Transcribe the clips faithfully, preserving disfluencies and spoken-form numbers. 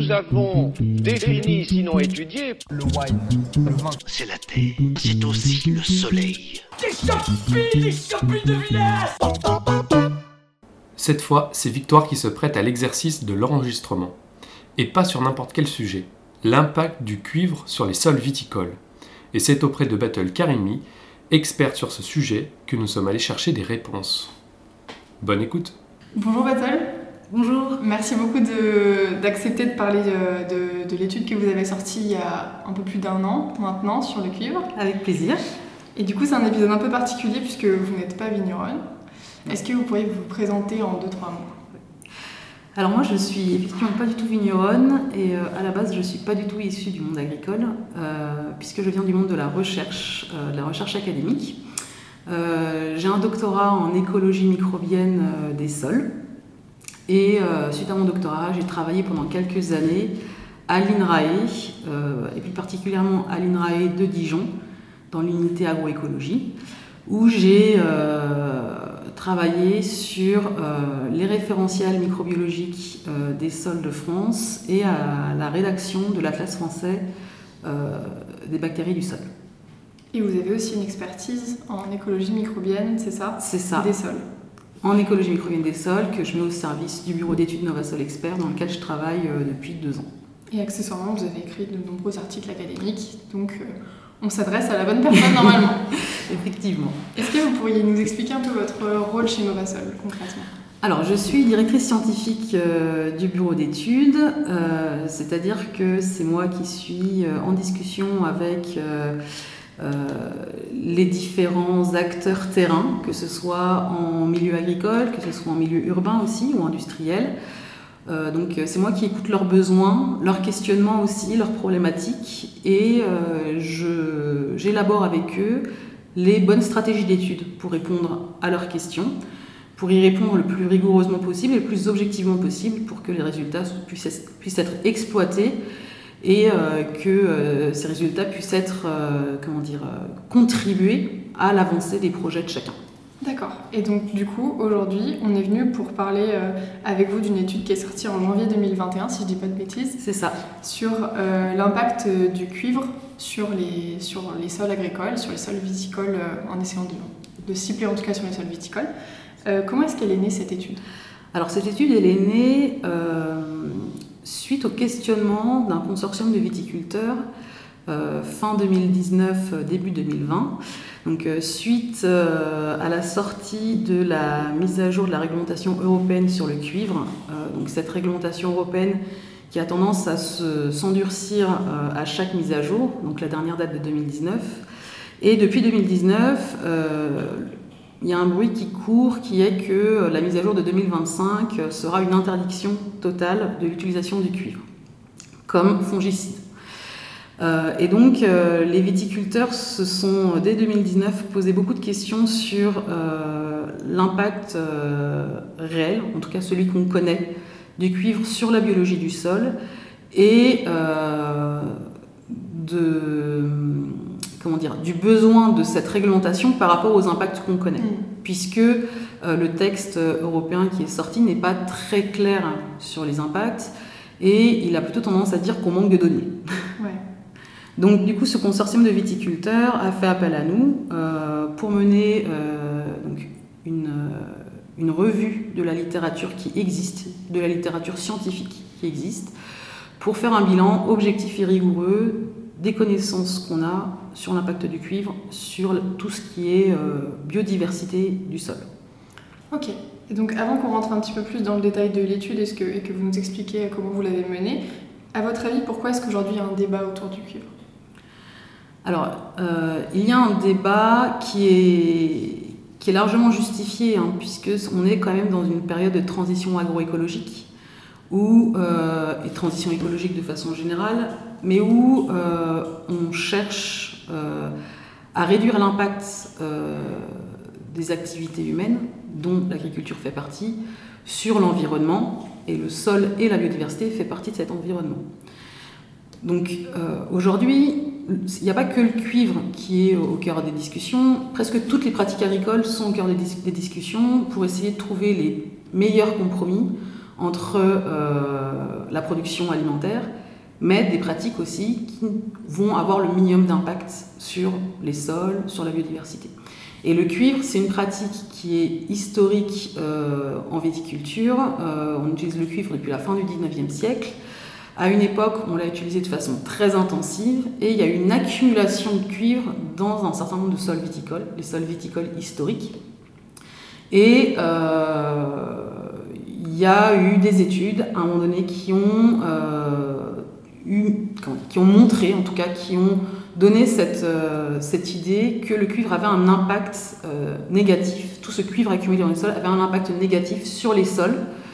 nous avons défini, sinon étudié, le wine, le vin. C'est la terre, c'est aussi le soleil. Des champignons, des champignons de village. Cette fois, c'est Victoire qui se prête à l'exercice de l'enregistrement. Et pas sur n'importe quel sujet. L'impact du cuivre sur les sols viticoles. Et c'est auprès de Battle Karimi, experte sur ce sujet, que nous sommes allés chercher des réponses. Bonne écoute. Bonjour Battle. Bonjour. Merci beaucoup de, d'accepter de parler de, de, de l'étude que vous avez sortie il y a un peu plus d'un an maintenant sur le cuivre. Avec plaisir. Et du coup, c'est un épisode un peu particulier puisque vous n'êtes pas vigneronne. Est-ce que vous pourriez vous présenter en deux trois mots ? Alors moi, je suis effectivement pas du tout vigneronne et euh, à la base, je suis pas du tout issue du monde agricole euh, puisque je viens du monde de la recherche, euh, de la recherche académique. Euh, j'ai un doctorat en écologie microbienne euh, des sols et euh, suite à mon doctorat, j'ai travaillé pendant quelques années à l'INRAE euh, et plus particulièrement à l'INRAE de Dijon dans l'unité agroécologie où j'ai euh, travaillé sur euh, les référentiels microbiologiques euh, des sols de France et à la rédaction de l'Atlas français euh, des bactéries du sol. Et vous avez aussi une expertise en écologie microbienne, c'est ça ? C'est ça. Des sols. En écologie microbienne des sols, que je mets au service du bureau d'études Novasol Expert, dans lequel je travaille euh, depuis deux ans. Et accessoirement, vous avez écrit de nombreux articles académiques, donc euh, on s'adresse à la bonne personne normalement. Effectivement. Est-ce que vous pourriez nous expliquer un peu votre rôle chez Novasol, concrètement ? Alors, je suis directrice scientifique euh, du bureau d'études, euh, c'est-à-dire que c'est moi qui suis euh, en discussion avec euh, euh, les différents acteurs terrains, que ce soit en milieu agricole, que ce soit en milieu urbain aussi ou industriel. Euh, donc c'est moi qui écoute leurs besoins, leurs questionnements aussi, leurs problématiques et euh, je, j'élabore avec eux les bonnes stratégies d'études pour répondre à leurs questions, pour y répondre le plus rigoureusement possible et le plus objectivement possible pour que les résultats puissent, puissent être exploités et euh, que euh, ces résultats puissent être, euh, comment dire, euh, contribuer à l'avancée des projets de chacun. D'accord. Et donc du coup, aujourd'hui, on est venu pour parler euh, avec vous d'une étude qui est sortie en janvier deux mille vingt et un, si je ne dis pas de bêtises. C'est ça. Sur euh, l'impact euh, du cuivre sur les, sur les sols agricoles, sur les sols viticoles, euh, en essayant de, de cibler en tout cas sur les sols viticoles. Euh, comment est-ce qu'elle est née, cette étude ? Alors cette étude, elle est née euh, suite au questionnement d'un consortium de viticulteurs euh, fin deux mille dix-neuf, début deux mille vingt. Donc, euh, suite euh, à la sortie de la mise à jour de la réglementation européenne sur le cuivre, euh, donc cette réglementation européenne qui a tendance à se, s'endurcir euh, à chaque mise à jour, donc la dernière date de deux mille dix-neuf. Et depuis deux mille dix-neuf, euh, il y a un bruit qui court qui est que la mise à jour de deux mille vingt-cinq sera une interdiction totale de l'utilisation du cuivre comme fongicide. Euh, et donc, euh, les viticulteurs se sont, dès deux mille dix-neuf, posé beaucoup de questions sur euh, l'impact euh, réel, en tout cas celui qu'on connaît, du cuivre sur la biologie du sol et euh, de, comment dire, du besoin de cette réglementation par rapport aux impacts qu'on connaît. Mmh. Puisque euh, le texte européen qui est sorti n'est pas très clair sur les impacts et il a plutôt tendance à dire qu'on manque de données. Ouais. Donc du coup, ce consortium de viticulteurs a fait appel à nous euh, pour mener euh, donc une, euh, une revue de la littérature qui existe, de la littérature scientifique qui existe, pour faire un bilan objectif et rigoureux des connaissances qu'on a sur l'impact du cuivre, sur tout ce qui est euh, biodiversité du sol. Ok. Et donc avant qu'on rentre un petit peu plus dans le détail de l'étude et, ce que, et que vous nous expliquiez comment vous l'avez menée, à votre avis, pourquoi est-ce qu'aujourd'hui il y a un débat autour du cuivre ? Alors, euh, il y a un débat qui est, qui est largement justifié, hein, puisqu'on est quand même dans une période de transition agroécologique, où, euh, et transition écologique de façon générale, mais où euh, on cherche euh, à réduire l'impact euh, des activités humaines, dont l'agriculture fait partie, sur l'environnement, et le sol et la biodiversité fait partie de cet environnement. Donc euh, aujourd'hui, il n'y a pas que le cuivre qui est au cœur des discussions. Presque toutes les pratiques agricoles sont au cœur des, dis- des discussions pour essayer de trouver les meilleurs compromis entre euh, la production alimentaire, mais des pratiques aussi qui vont avoir le minimum d'impact sur les sols, sur la biodiversité. Et le cuivre, c'est une pratique qui est historique euh, en viticulture. Euh, on utilise le cuivre depuis la fin du dix-neuvième siècle. À une époque, on l'a utilisé de façon très intensive et il y a eu une accumulation de cuivre dans un certain nombre de sols viticoles, les sols viticoles historiques. Et euh, il y a eu des études, à un moment donné, qui ont, euh, eu, qui ont montré, en tout cas, qui ont donné cette, euh, cette idée que le cuivre avait un impact euh, négatif, tout ce cuivre accumulé dans les sols avait un impact négatif sur les sols,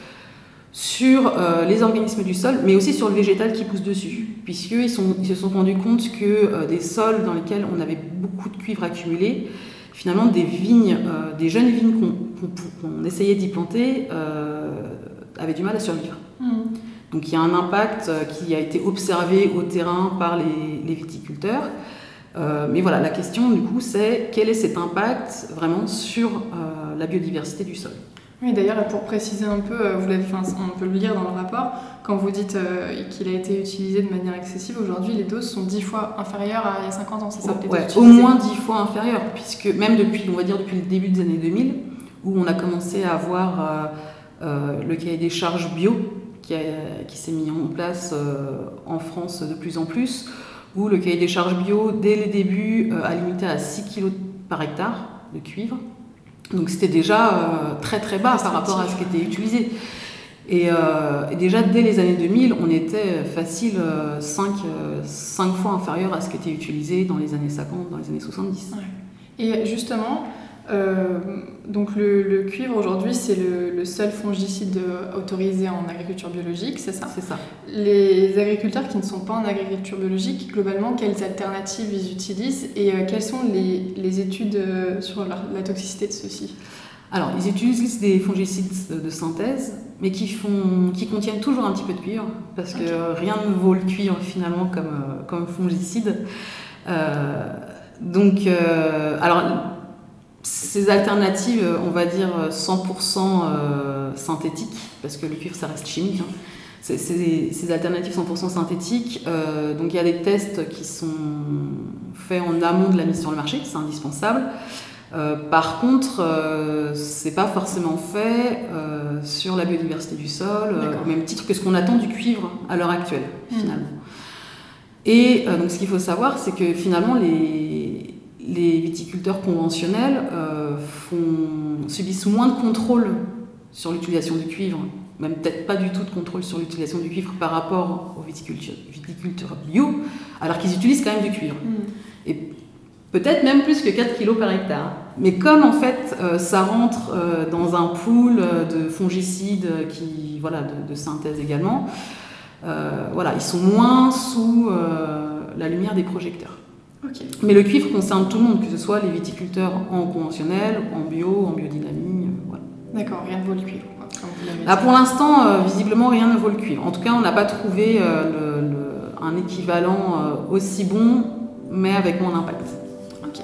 sur euh, les organismes du sol, mais aussi sur le végétal qui pousse dessus, puisqu'ils sont, ils se sont rendus compte que euh, des sols dans lesquels on avait beaucoup de cuivre accumulé, finalement des vignes, euh, des jeunes vignes qu'on, qu'on, qu'on essayait d'y planter euh, avaient du mal à survivre. Mmh. Donc il y a un impact qui a été observé au terrain par les, les viticulteurs. Euh, mais voilà, la question du coup c'est quel est cet impact vraiment sur euh, la biodiversité du sol. Oui, d'ailleurs, pour préciser un peu, vous l'avez, enfin, on peut le lire dans le rapport, quand vous dites euh, qu'il a été utilisé de manière excessive, aujourd'hui les doses sont dix fois inférieures à il y a cinquante ans, c'est ça? Ouais, au moins dix fois inférieures, puisque même depuis, on va dire depuis le début des années deux mille, où on a commencé à avoir euh, euh, le cahier des charges bio, Qui, a, qui s'est mis en place euh, en France de plus en plus, où le cahier des charges bio, dès les débuts, euh, a limité à six kilos par hectare de cuivre. Donc c'était déjà euh, très très bas par rapport à ce qui était utilisé. Et, euh, et déjà dès les années deux mille, on était facile euh, cinq, euh, cinq fois inférieur à ce qui était utilisé dans les années cinquante, dans les années soixante-dix. Ouais. Et justement, Euh, donc le, le cuivre aujourd'hui c'est le, le seul fongicide autorisé en agriculture biologique, c'est ça? C'est ça. Les agriculteurs qui ne sont pas en agriculture biologique, globalement, quelles alternatives ils utilisent et euh, quelles sont les, les études euh, sur la, la toxicité de ceux-ci? Alors, ils utilisent des fongicides de synthèse, mais qui, font, qui contiennent toujours un petit peu de cuivre, parce que okay. rien ne vaut le cuivre finalement comme, comme fongicide. Euh, donc, euh, alors... Ces alternatives, on va dire cent pour cent euh, synthétiques, parce que le cuivre, ça reste chimique. Hein. C'est, c'est, ces alternatives cent pour cent synthétiques, euh, donc il y a des tests qui sont faits en amont de la mise sur le marché, c'est indispensable. Euh, par contre, euh, c'est pas forcément fait euh, sur la biodiversité du sol, euh, au même titre que ce qu'on attend du cuivre à l'heure actuelle, mmh. finalement. Et euh, donc ce qu'il faut savoir, c'est que finalement, les... les viticulteurs conventionnels euh, font, subissent moins de contrôle sur l'utilisation du cuivre, même peut-être pas du tout de contrôle sur l'utilisation du cuivre par rapport aux viticulteurs, viticulteurs bio, alors qu'ils utilisent quand même du cuivre. Mmh. Et peut-être même plus que quatre kilos par hectare. Mais comme en fait euh, ça rentre euh, dans un pool de fongicides qui, voilà, de, de synthèse également, euh, voilà, ils sont moins sous euh, la lumière des projecteurs. Okay. Mais le cuivre concerne tout le monde, que ce soit les viticulteurs en conventionnel, en bio, en biodynamie. Euh, voilà. D'accord, rien ne vaut le cuivre. Comme vous l'avez dit. Là, pour l'instant, euh, visiblement, rien ne vaut le cuivre. En tout cas, on n'a pas trouvé euh, le, le, un équivalent euh, aussi bon, mais avec moins d'impact. Ok.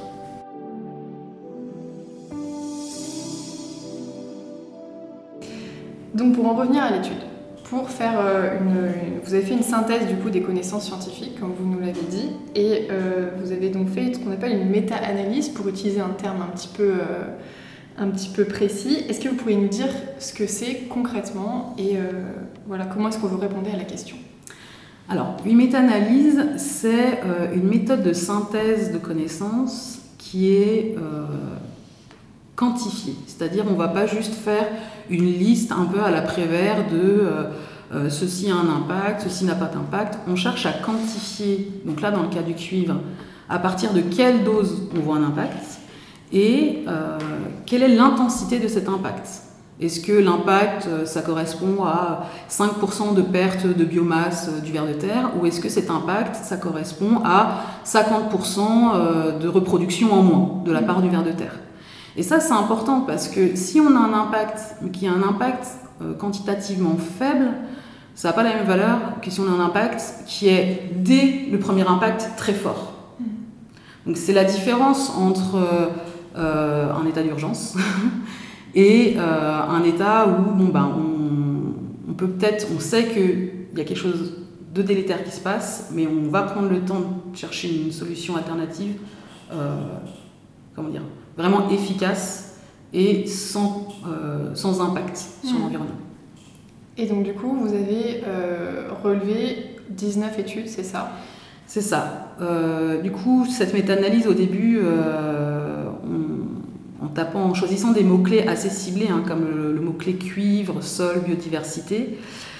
Donc, pour en revenir à l'étude, pour faire une, une, vous avez fait une synthèse du coup des connaissances scientifiques, comme vous nous l'avez dit, et euh, vous avez donc fait ce qu'on appelle une méta-analyse, pour utiliser un terme un petit peu, euh, un petit peu précis. Est-ce que vous pourriez nous dire ce que c'est concrètement et euh, voilà, comment est-ce que vous répondez à la question? Alors, une méta-analyse, c'est euh, une méthode de synthèse de connaissances qui est euh, quantifiée, c'est-à-dire on ne va pas juste faire une liste un peu à la Prévert de euh, euh, ceci a un impact, ceci n'a pas d'impact. On cherche à quantifier, donc là dans le cas du cuivre, à partir de quelle dose on voit un impact et euh, quelle est l'intensité de cet impact. Est-ce que l'impact, ça correspond à cinq pour cent de perte de biomasse du ver de terre ou est-ce que cet impact, ça correspond à cinquante pour cent de reproduction en moins de la part du ver de terre? Et ça, c'est important parce que si on a un impact, mais qui a un impact euh, quantitativement faible, ça n'a pas la même valeur que si on a un impact qui est, dès le premier impact, très fort. Donc c'est la différence entre euh, un état d'urgence et euh, un état où bon, ben, on, on peut peut-être, on sait qu'il y a quelque chose de délétère qui se passe, mais on va prendre le temps de chercher une solution alternative, euh, comment dire, vraiment efficace et sans, euh, sans impact sur mmh. l'environnement. Et donc du coup, vous avez euh, relevé dix-neuf études, c'est ça ? C'est ça. Euh, du coup, cette méta-analyse, au début, euh, on, en tapant, en choisissant des mots-clés assez ciblés, hein, comme le, le mot-clé cuivre, sol, biodiversité,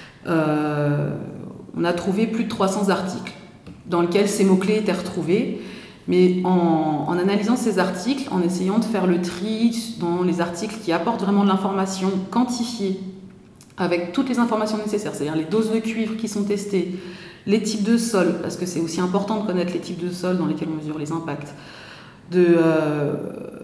euh, on a trouvé plus de trois cents articles dans lesquels ces mots-clés étaient retrouvés. Mais en, en analysant ces articles, en essayant de faire le tri dans les articles qui apportent vraiment de l'information quantifiée, avec toutes les informations nécessaires, c'est-à-dire les doses de cuivre qui sont testées, les types de sol, parce que c'est aussi important de connaître les types de sol dans lesquels on mesure les impacts, de, euh,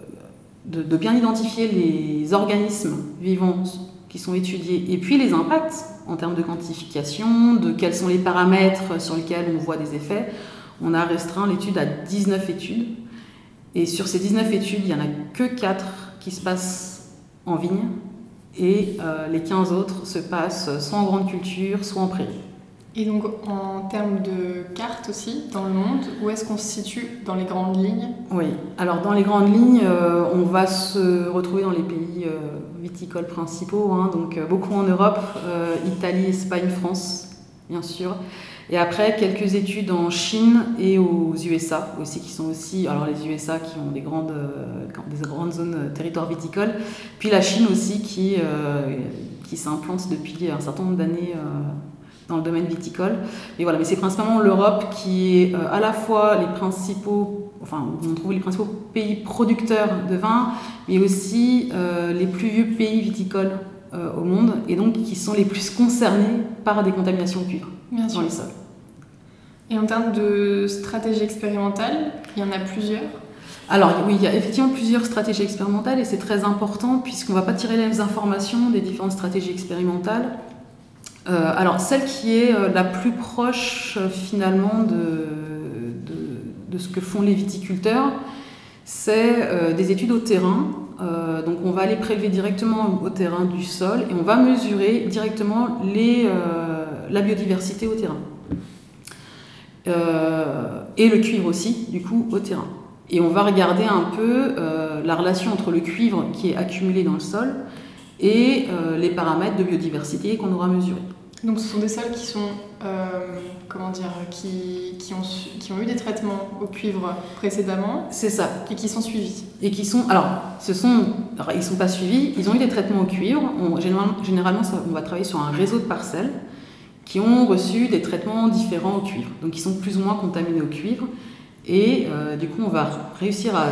de, de bien identifier les organismes vivants qui sont étudiés, et puis les impacts en termes de quantification, de quels sont les paramètres sur lesquels on voit des effets. On a restreint l'étude à dix-neuf études, et sur ces dix-neuf études, il n'y en a que quatre qui se passent en vigne, et euh, les quinze autres se passent soit en grande culture, soit en prairie. Et donc en termes de cartes aussi, dans le monde, où est-ce qu'on se situe dans les grandes lignes ? Oui, alors dans les grandes lignes, euh, on va se retrouver dans les pays euh, viticoles principaux, hein, donc euh, beaucoup en Europe, euh, Italie, Espagne, France, bien sûr. Et après, quelques études en Chine et aux U S A aussi, qui sont aussi, alors les U S A qui ont des grandes, euh, des grandes zones euh, territoires viticoles, puis la Chine aussi qui, euh, qui s'implante depuis un certain nombre d'années euh, dans le domaine viticole. Et voilà, mais c'est principalement l'Europe qui est euh, à la fois les principaux, enfin on trouve les principaux pays producteurs de vin, mais aussi euh, les plus vieux pays viticoles euh, au monde, et donc qui sont les plus concernés par des contaminations de cuivre Bien dans sûr. les sols. Et en termes de stratégie expérimentale, il y en a plusieurs ? Alors oui, il y a effectivement plusieurs stratégies expérimentales, et c'est très important puisqu'on ne va pas tirer les mêmes informations des différentes stratégies expérimentales. Euh, alors celle qui est euh, la plus proche euh, finalement de, de, de ce que font les viticulteurs, c'est euh, des études au terrain. Euh, donc on va aller prélever directement au terrain du sol et on va mesurer directement les, euh, la biodiversité au terrain. Euh, et le cuivre aussi, du coup, au terrain. Et on va regarder un peu euh, la relation entre le cuivre qui est accumulé dans le sol et euh, les paramètres de biodiversité qu'on aura mesurés. Donc ce sont des sols qui sont, euh, comment dire, qui, qui, ont, qui ont eu des traitements au cuivre précédemment. C'est ça. Et qui sont suivis. Et qui sont, alors, ce sont, alors ils ne sont pas suivis, ils ont eu des traitements au cuivre. On, généralement, généralement ça, on va travailler sur un réseau de parcelles qui ont reçu des traitements différents au cuivre, donc qui sont plus ou moins contaminés au cuivre. Et euh, du coup, on va réussir à,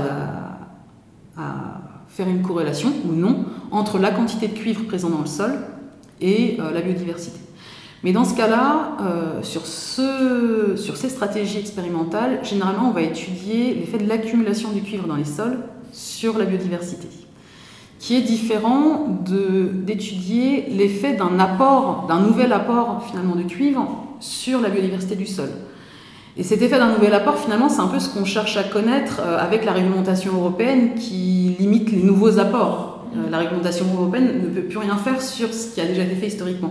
à, à faire une corrélation, ou non, entre la quantité de cuivre présent dans le sol et euh, la biodiversité. Mais dans ce cas-là, euh, sur, ce, sur ces stratégies expérimentales, généralement, on va étudier l'effet de l'accumulation du cuivre dans les sols sur la biodiversité, qui est différent de, d'étudier l'effet d'un apport, d'un nouvel apport finalement de cuivre sur la biodiversité du sol. Et cet effet d'un nouvel apport, finalement, c'est un peu ce qu'on cherche à connaître euh, avec la réglementation européenne qui limite les nouveaux apports. Euh, la réglementation européenne ne peut plus rien faire sur ce qui a déjà été fait historiquement.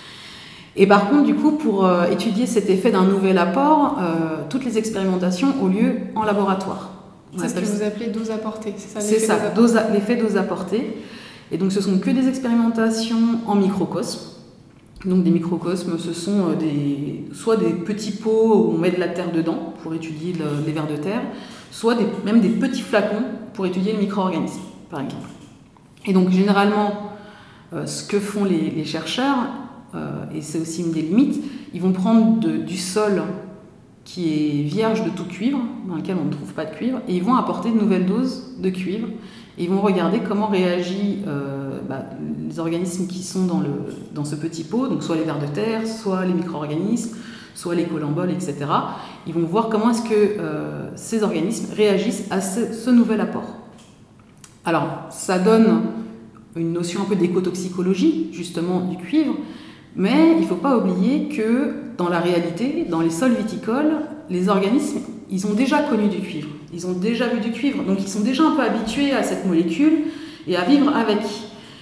Et par contre, du coup, pour euh, étudier cet effet d'un nouvel apport, euh, toutes les expérimentations ont lieu en laboratoire. C'est ce que vous appelez dose apportée, c'est ça C'est ça, dose, l'effet dose apportée. Et donc ce sont que des expérimentations en microcosme. Donc des microcosmes, ce sont des, soit des petits pots où on met de la terre dedans pour étudier le, les vers de terre, soit des, même des petits flacons pour étudier les micro-organismes, par exemple. Et donc généralement, euh, ce que font les, les chercheurs, euh, et c'est aussi une des limites, ils vont prendre de, du sol qui est vierge de tout cuivre, dans lequel on ne trouve pas de cuivre, et ils vont apporter de nouvelles doses de cuivre, et ils vont regarder comment réagissent euh, bah, les organismes qui sont dans, le, dans ce petit pot, donc soit les vers de terre, soit les micro-organismes, soit les colamboles, et cetera. Ils vont voir comment est-ce que euh, ces organismes réagissent à ce, ce nouvel apport. Alors, ça donne une notion un peu d'écotoxicologie, justement, du cuivre, mais il ne faut pas oublier que dans la réalité, dans les sols viticoles, les organismes, ils ont déjà connu du cuivre, ils ont déjà vu du cuivre, donc ils sont déjà un peu habitués à cette molécule et à vivre avec.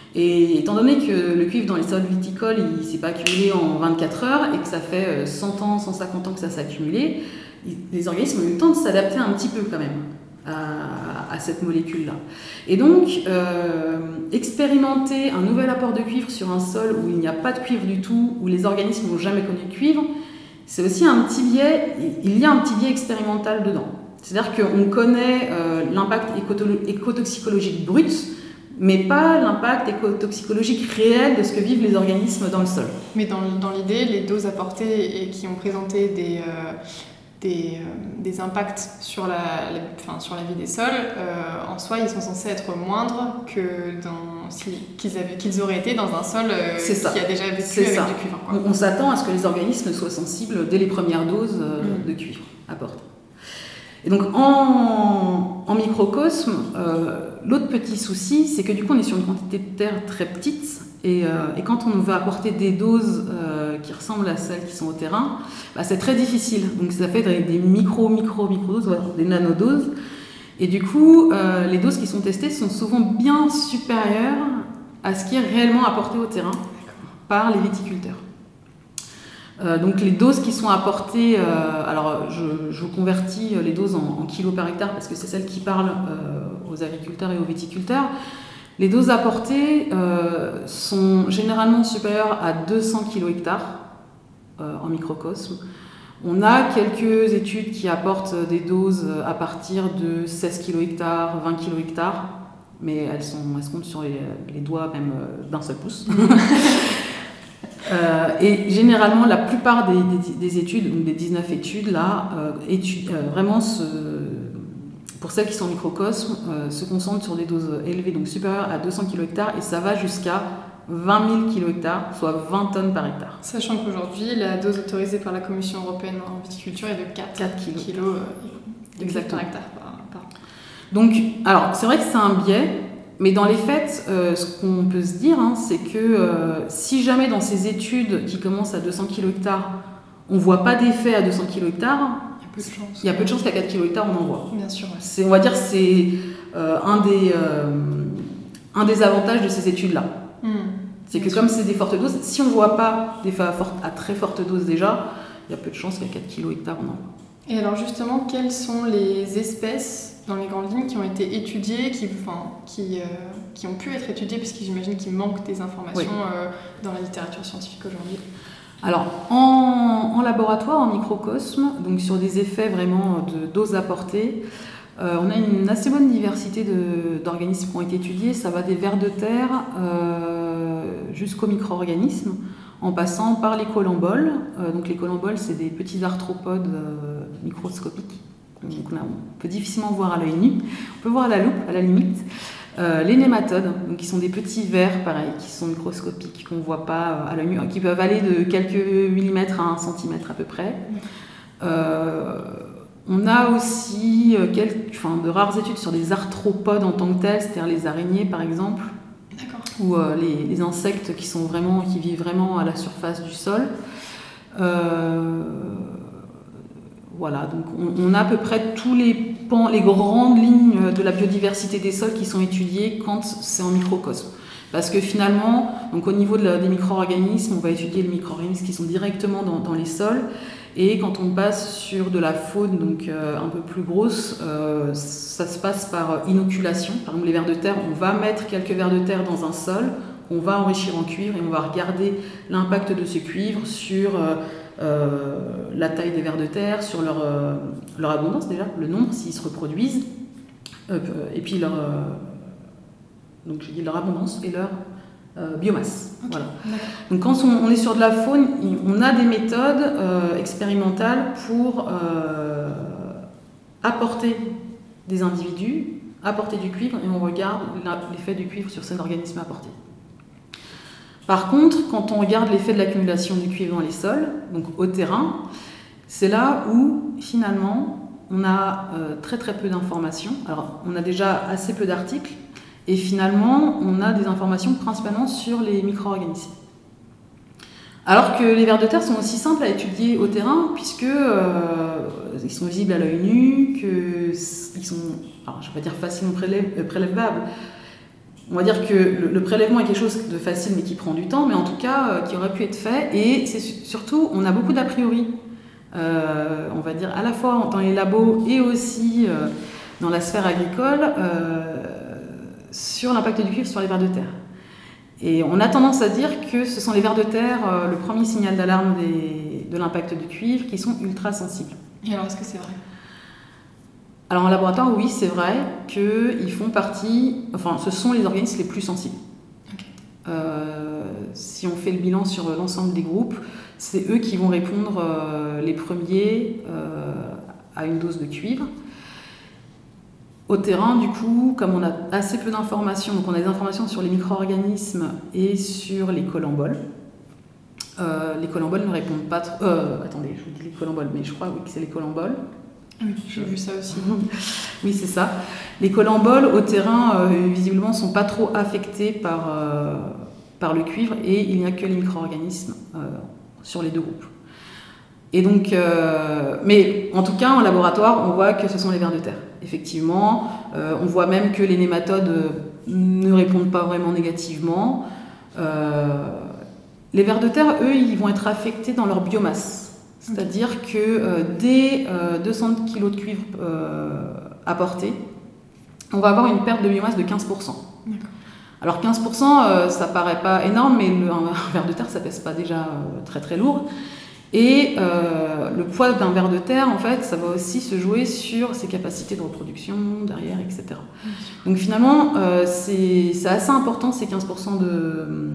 Et étant donné que le cuivre dans les sols viticoles, il ne s'est pas accumulé en vingt-quatre heures et que ça fait cent ans, cent cinquante ans que ça s'est accumulé, les organismes ont eu le temps de s'adapter un petit peu quand même à, à cette molécule-là. Et donc, euh, expérimenter un nouvel apport de cuivre sur un sol où il n'y a pas de cuivre du tout, où les organismes n'ont jamais connu de cuivre, c'est aussi un petit biais, il y a un petit biais expérimental dedans. C'est-à-dire qu'on connaît euh, l'impact écoto- écotoxicologique brut, mais pas l'impact écotoxicologique réel de ce que vivent les organismes dans le sol. Mais dans, dans l'idée, les doses apportées et qui ont présenté des, euh, des, euh, des impacts sur la, la, enfin, sur la vie des sols, euh, en soi, ils sont censés être moindres que dans, si, qu'ils, avaient, qu'ils auraient été dans un sol euh, qui a déjà vécu C'est avec ça. du cuivre. Quoi. On, on s'attend à ce que les organismes soient sensibles dès les premières doses euh, mmh. de cuivre apportées. Et donc en, en microcosme, euh, l'autre petit souci, c'est que du coup on est sur une quantité de terre très petite et, euh, et quand on veut apporter des doses euh, qui ressemblent à celles qui sont au terrain, bah, c'est très difficile. Donc ça fait des micro, micro, micro doses, des nanodoses. Et du coup, euh, les doses qui sont testées sont souvent bien supérieures à ce qui est réellement apporté au terrain par les viticulteurs. Euh, donc les doses qui sont apportées, euh, alors je, je convertis les doses en, en kilos par hectare parce que c'est celles qui parlent euh, aux agriculteurs et aux viticulteurs. Les doses apportées euh, sont généralement supérieures à deux cents kilos hectares euh, en microcosme. On a quelques études qui apportent des doses à partir de seize kilos hectares, vingt kilos hectares, mais elles, sont, elles se comptent sur les, les doigts même d'un seul pouce. Euh, et généralement, la plupart des, des, des études, donc des dix-neuf études, là, euh, études, euh, vraiment, se, pour celles qui sont en microcosme, euh, se concentrent sur des doses élevées, donc supérieures à deux cents kilos hectares, et ça va jusqu'à vingt mille kilos hectares, soit vingt tonnes par hectare. Sachant qu'aujourd'hui, la dose autorisée par la Commission européenne en viticulture est de quatre, quatre kilos, kilos euh, Exactement. par hectare par, par an. Donc, alors, c'est vrai que c'est un biais. Mais dans les faits, euh, ce qu'on peut se dire, hein, c'est que euh, si jamais dans ces études qui commencent à deux cents kilos hectares, on ne voit pas d'effet à deux cents kilos hectares, il y a peu de chances. Il y a peu de chances qu'à quatre kilos hectares, on en voit. Bien sûr. Ouais. C'est, on va dire que c'est euh, un, des, euh, un des avantages de ces études-là. Mmh. C'est que Bien comme sûr. C'est des fortes doses, si on ne voit pas d'effet à, forte, à très forte dose déjà, il y a peu de chances qu'à quatre kilos hectares, on en voit. Et alors justement, quelles sont les espèces dans les grandes lignes qui ont été étudiées, qui, enfin, qui, euh, qui ont pu être étudiées, puisque j'imagine qu'il manque des informations oui. euh, dans la littérature scientifique aujourd'hui? Alors, en, en laboratoire, en microcosme, donc sur des effets vraiment de doses apportées, euh, on a une assez bonne diversité de, d'organismes qui ont été étudiés. Ça va des vers de terre euh, jusqu'aux micro-organismes, en passant par les colamboles. Euh, donc les colamboles, c'est des petits arthropodes euh, microscopiques qu'on peut difficilement voir à l'œil nu. On peut voir à la loupe, à la limite. Euh, les nématodes, donc qui sont des petits vers, pareil, qui sont microscopiques, qu'on ne voit pas à l'œil nu, qui peuvent aller de quelques millimètres à un centimètre à peu près. Euh, on a aussi quelques, enfin, de rares études sur des arthropodes en tant que tels, c'est-à-dire les araignées par exemple, D'accord. ou euh, les, les insectes qui, sont vraiment, qui vivent vraiment à la surface du sol. Euh, Voilà, donc on, on a à peu près tous les pans, les grandes lignes de la biodiversité des sols qui sont étudiées quand c'est en microcosme. Parce que finalement, donc au niveau de la, des micro-organismes, on va étudier les micro-organismes qui sont directement dans, dans les sols. Et quand on passe sur de la faune donc, euh, un peu plus grosse, euh, ça se passe par inoculation. Par exemple, les vers de terre, on va mettre quelques vers de terre dans un sol, on va enrichir en cuivre et on va regarder l'impact de ce cuivre sur... Euh, Euh, la taille des vers de terre, sur leur, euh, leur abondance déjà, le nombre, s'ils se reproduisent, euh, et puis leur, euh, donc j'ai dit leur abondance et leur euh, biomasse. Okay. Voilà. Donc quand on, on est sur de la faune, on a des méthodes euh, expérimentales pour euh, apporter des individus, apporter du cuivre, et on regarde l'effet du cuivre sur ces organismes apportés. Par contre, quand on regarde l'effet de l'accumulation du cuivre dans les sols, donc au terrain, c'est là où, finalement, on a euh, très très peu d'informations. Alors, on a déjà assez peu d'articles, et finalement, on a des informations principalement sur les micro-organismes. Alors que les vers de terre sont aussi simples à étudier au terrain, puisque euh, ils sont visibles à l'œil nu, qu'ils sont, alors, je ne vais pas dire facilement prélève, prélèveables, on va dire que le, le prélèvement est quelque chose de facile mais qui prend du temps, mais en tout cas euh, qui aurait pu être fait. Et c'est surtout, on a beaucoup d'a priori, euh, on va dire à la fois dans les labos et aussi euh, dans la sphère agricole, euh, sur l'impact du cuivre sur les vers de terre. Et on a tendance à dire que ce sont les vers de terre euh, le premier signal d'alarme des, de l'impact du cuivre qui sont ultra sensibles. Et alors, est-ce que c'est vrai ? Alors en laboratoire, oui, c'est vrai qu'ils font partie, enfin ce sont les organismes les plus sensibles. Okay. Euh, si on fait le bilan sur l'ensemble des groupes, c'est eux qui vont répondre euh, les premiers euh, à une dose de cuivre. Au terrain, du coup, comme on a assez peu d'informations, donc on a des informations sur les micro-organismes et sur les colamboles. Euh, les colamboles ne répondent pas trop... Euh, attendez, je vous dis les colamboles, mais je crois oui, que c'est les colamboles. Oui, j'ai vu ça aussi. Oui, c'est ça. Les colamboles, au terrain, euh, visiblement, ne sont pas trop affectés par, euh, par le cuivre et il n'y a que les micro-organismes euh, sur les deux groupes. Et donc, euh, mais en tout cas, en laboratoire, on voit que ce sont les vers de terre. Effectivement, euh, on voit même que les nématodes ne répondent pas vraiment négativement. Euh, les vers de terre, eux, ils vont être affectés dans leur biomasse. C'est-à-dire que euh, dès euh, deux cents kilos de cuivre euh, apportés, on va avoir une perte de biomasse de quinze pour cent. D'accord. Alors quinze pour cent, euh, ça paraît pas énorme, mais le, un ver de terre, ça pèse pas déjà euh, très très lourd. Et euh, le poids d'un ver de terre, en fait, ça va aussi se jouer sur ses capacités de reproduction derrière, et cetera. Donc finalement, euh, c'est, c'est assez important ces quinze pour cent de,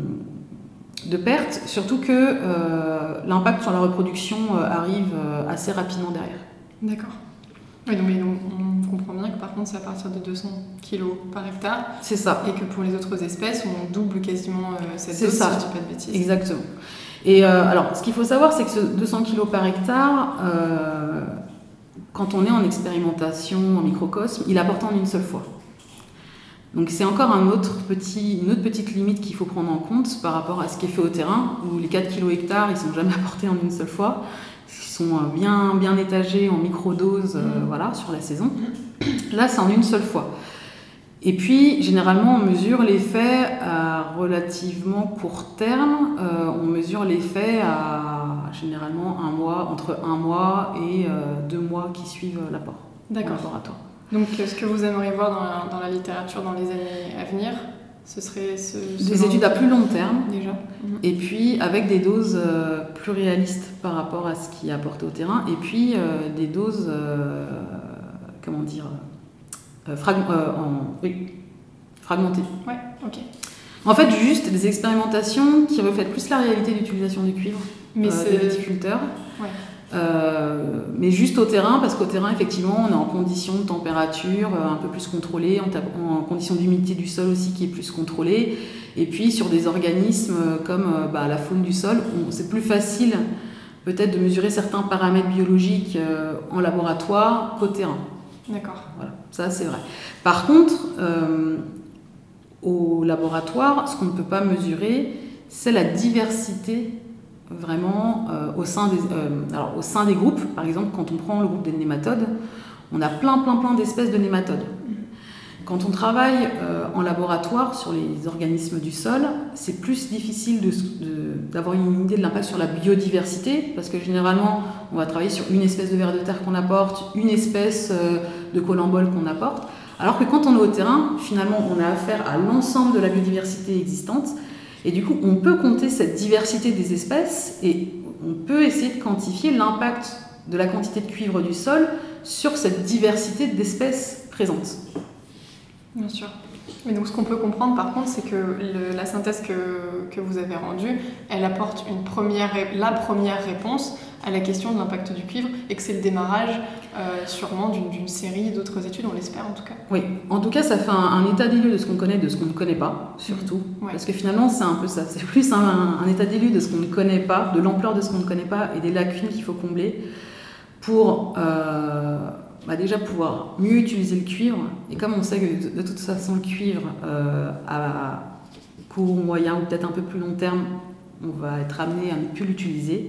de perte, surtout que euh, l'impact sur la reproduction euh, arrive euh, assez rapidement derrière. D'accord. Oui, donc, mais donc, on comprend bien que par contre c'est à partir de deux cents kilos par hectare. C'est ça. Et que pour les autres espèces, on double quasiment euh, cette c'est dose, ça. si je dis pas de bêtises. Exactement. Et euh, alors, ce qu'il faut savoir, c'est que ce deux cents kilos par hectare, euh, quand on est en expérimentation, en microcosme, il apporte en une seule fois. Donc c'est encore un autre petit, une autre petite limite qu'il faut prendre en compte par rapport à ce qui est fait au terrain, où les quatre kilos hectares, ils ne sont jamais apportés en une seule fois. Ils sont bien, bien étagés en microdoses, euh, mmh. voilà, sur la saison. Là, c'est en une seule fois. Et puis, généralement, on mesure l'effet à relativement court terme. Euh, on mesure l'effet à généralement un mois, entre un mois et euh, deux mois qui suivent l'apport au laboratoire. Donc, ce que vous aimeriez voir dans la, dans la littérature dans les années à venir, ce serait ce, ce des études à plus long terme, déjà. Mmh. Et puis avec des doses euh, plus réalistes par rapport à ce qui est apporté au terrain, et puis euh, des doses, euh, comment dire, euh, frag- euh, en, oui, fragmentées. Ouais, ok. En fait, juste des expérimentations qui reflètent plus la réalité d'utilisation du cuivre mais euh, des viticulteurs. Ouais. Euh, mais juste au terrain, parce qu'au terrain, effectivement, on est en conditions de température euh, un peu plus contrôlées, en, ta- en conditions d'humidité du sol aussi qui est plus contrôlée, et puis sur des organismes euh, comme euh, bah, la faune du sol, on, c'est plus facile peut-être de mesurer certains paramètres biologiques euh, en laboratoire qu'au terrain. D'accord. Voilà, ça c'est vrai. Par contre, euh, au laboratoire, ce qu'on ne peut pas mesurer, c'est la diversité vraiment euh, au, sein des, euh, alors, au sein des groupes. Par exemple, quand on prend le groupe des nématodes, on a plein plein plein d'espèces de nématodes. Quand on travaille euh, en laboratoire sur les organismes du sol, c'est plus difficile de, de, d'avoir une idée de l'impact sur la biodiversité, parce que généralement on va travailler sur une espèce de ver de terre qu'on apporte, une espèce euh, de colambole qu'on apporte, alors que quand on est au terrain, finalement on a affaire à l'ensemble de la biodiversité existante. Et du coup, on peut compter cette diversité des espèces et on peut essayer de quantifier l'impact de la quantité de cuivre du sol sur cette diversité d'espèces présentes. Bien sûr. Mais donc, ce qu'on peut comprendre, par contre, c'est que le, la synthèse que, que vous avez rendue, elle apporte une première, la première réponse à la question de l'impact du cuivre et que c'est le démarrage euh, sûrement d'une, d'une série d'autres études, on l'espère en tout cas. Oui, en tout cas, ça fait un, un état des lieux de ce qu'on connaît, de ce qu'on ne connaît pas, surtout. Mmh. Ouais. Parce que finalement, c'est un peu ça. C'est plus un, un état des lieux de ce qu'on ne connaît pas, de l'ampleur de ce qu'on ne connaît pas et des lacunes qu'il faut combler pour euh, bah déjà pouvoir mieux utiliser le cuivre. Et comme on sait que de, de toute façon, le cuivre, euh, à court, moyen ou peut-être un peu plus long terme, on va être amené à ne plus l'utiliser.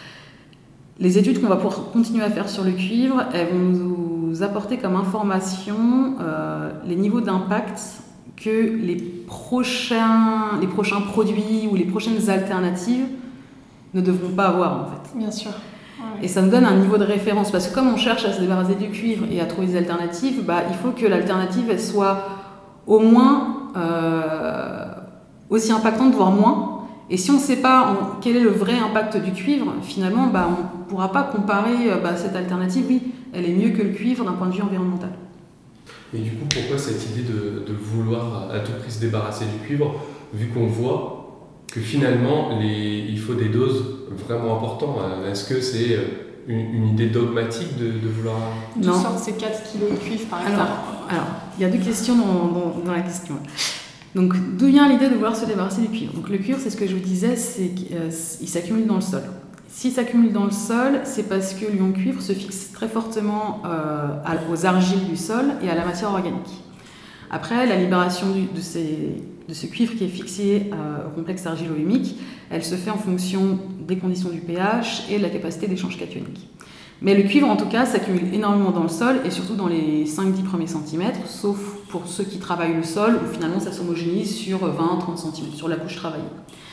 Les études qu'on va pouvoir continuer à faire sur le cuivre, elles vont nous apporter comme information euh, les niveaux d'impact que les prochains, les prochains produits ou les prochaines alternatives ne devront pas avoir, en fait. Bien sûr. Ouais. Et ça me donne un niveau de référence, parce que comme on cherche à se débarrasser du cuivre et à trouver des alternatives, bah, il faut que l'alternative elle soit au moins euh, aussi impactante, voire moins. Et si on ne sait pas en, quel est le vrai impact du cuivre, finalement, bah, on ne pourra pas comparer euh, bah, cette alternative, oui, elle est mieux que le cuivre d'un point de vue environnemental. Et du coup, pourquoi cette idée de, de vouloir à tout prix se débarrasser du cuivre, vu qu'on voit que finalement, les, il faut des doses vraiment importantes? Est-ce que c'est une, une idée dogmatique de, de vouloir... D'où sortent ces quatre kilos de cuivre par hectare? Alors, alors, il y a deux questions dans, dans, dans la question. Donc, d'où vient l'idée de vouloir se débarrasser du cuivre? Donc, le cuivre, c'est ce que je vous disais, c'est qu'il euh, s'accumule dans le sol. S'il s'accumule dans le sol, c'est parce que l'ion cuivre se fixe très fortement euh, aux argiles du sol et à la matière organique. Après, la libération du, de, ces, de ce cuivre qui est fixé euh, au complexe argilo-humique, elle se fait en fonction des conditions du pH et de la capacité d'échange cationique. Mais le cuivre, en tout cas, s'accumule énormément dans le sol et surtout dans les cinq dix premiers centimètres, sauf pour ceux qui travaillent le sol, où finalement ça s'homogénise sur vingt à trente centimètres, sur la couche travaillée.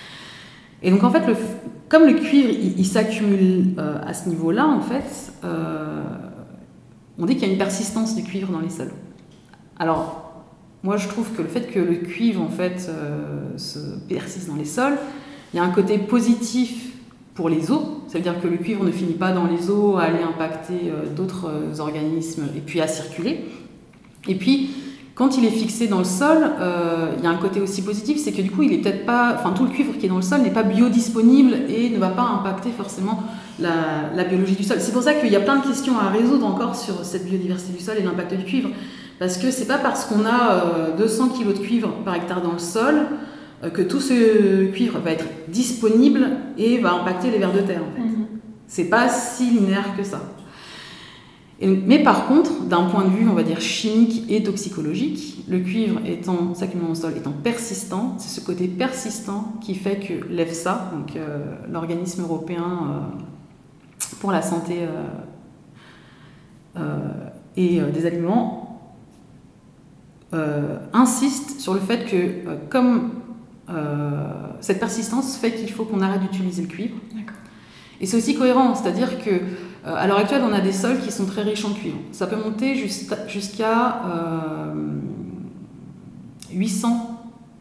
Et donc en fait, le, comme le cuivre, il, il s'accumule euh, à ce niveau-là, en fait, euh, on dit qu'il y a une persistance du cuivre dans les sols. Alors, moi je trouve que le fait que le cuivre, en fait, euh, se persiste dans les sols, il y a un côté positif pour les eaux. Ça veut dire que le cuivre ne finit pas dans les eaux à aller impacter euh, d'autres euh, organismes et puis à circuler. Et puis, quand il est fixé dans le sol, euh, il y a un côté aussi positif, c'est que du coup, il est peut-être pas, enfin, tout le cuivre qui est dans le sol n'est pas biodisponible et ne va pas impacter forcément la, la biologie du sol. C'est pour ça qu'il y a plein de questions à résoudre encore sur cette biodiversité du sol et l'impact du cuivre. Parce que c'est pas parce qu'on a euh, deux cents kilos de cuivre par hectare dans le sol euh, que tout ce cuivre va être disponible et va impacter les vers de terre. En fait. Mmh. C'est pas si linéaire que ça. Et, mais par contre, d'un point de vue, on va dire, chimique et toxicologique, le cuivre étant, s'accumulant au sol, étant persistant, c'est ce côté persistant qui fait que l'EFSA, donc euh, l'organisme européen euh, pour la santé euh, euh, et euh, des aliments, euh, insiste sur le fait que, euh, comme euh, cette persistance fait qu'il faut qu'on arrête d'utiliser le cuivre. D'accord. Et c'est aussi cohérent, c'est-à-dire que Euh, à l'heure actuelle, on a des sols qui sont très riches en cuivre. Ça peut monter jusqu'à, jusqu'à euh, huit cents.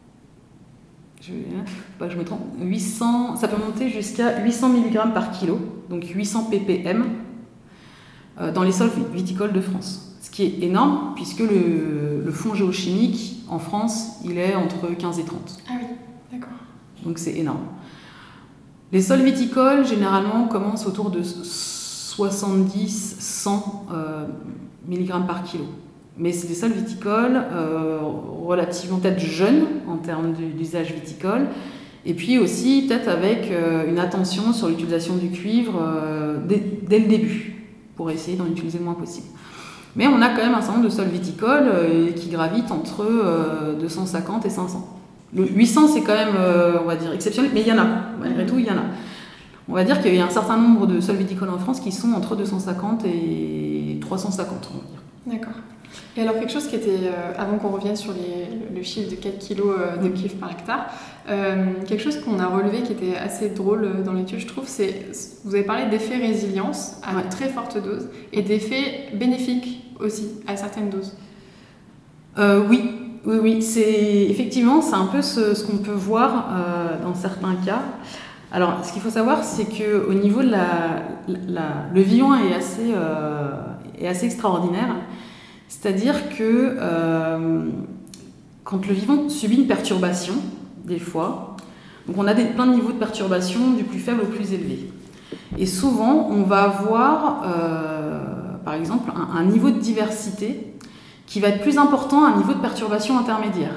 Je, pas, je me trompe. huit cents, ça peut monter jusqu'à huit cents milligrammes par kilo, donc huit cents ppm, euh, dans les sols viticoles de France. Ce qui est énorme, puisque le, le fond géochimique en France, il est entre quinze et trente. Ah oui, d'accord. Donc c'est énorme. Les sols viticoles, généralement, commencent autour de soixante-dix à cent euh, milligrammes par kilo. Mais c'est des sols viticoles euh, relativement peut-être jeunes en termes d'usage viticole, et puis aussi peut-être avec euh, une attention sur l'utilisation du cuivre euh, dès, dès le début, pour essayer d'en utiliser le moins possible. Mais on a quand même un certain nombre de sols viticoles euh, qui gravitent entre euh, deux cent cinquante et cinq cents. Le huit cents, c'est quand même, euh, on va dire, exceptionnel, mais il y en a, malgré tout, il y en a. On va dire qu'il y a un certain nombre de sols viticoles en France qui sont entre deux cent cinquante et trois cent cinquante, on va dire. D'accord. Et alors quelque chose qui était, euh, avant qu'on revienne sur les, le chiffre de quatre kilos euh, de cuivre par hectare, euh, quelque chose qu'on a relevé qui était assez drôle dans l'étude, je trouve, c'est, vous avez parlé d'effet résilience à ouais. très forte dose et d'effets bénéfiques aussi à certaines doses. Euh, oui, oui, oui. C'est, effectivement, c'est un peu ce, ce qu'on peut voir euh, dans certains cas. Alors, ce qu'il faut savoir, c'est qu'au niveau de la, la... Le vivant est assez, euh, est assez extraordinaire. C'est-à-dire que euh, quand le vivant subit une perturbation, des fois, donc on a des, plein de niveaux de perturbation, du plus faible au plus élevé. Et souvent, on va avoir, euh, par exemple, un, un niveau de diversité qui va être plus important à un niveau de perturbation intermédiaire.